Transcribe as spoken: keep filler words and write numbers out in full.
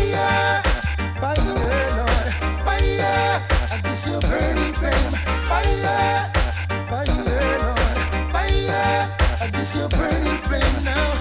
Fire, fire, Lord, fire. This your burning flame. Fire, fire, Lord, fire. This your burning flame now.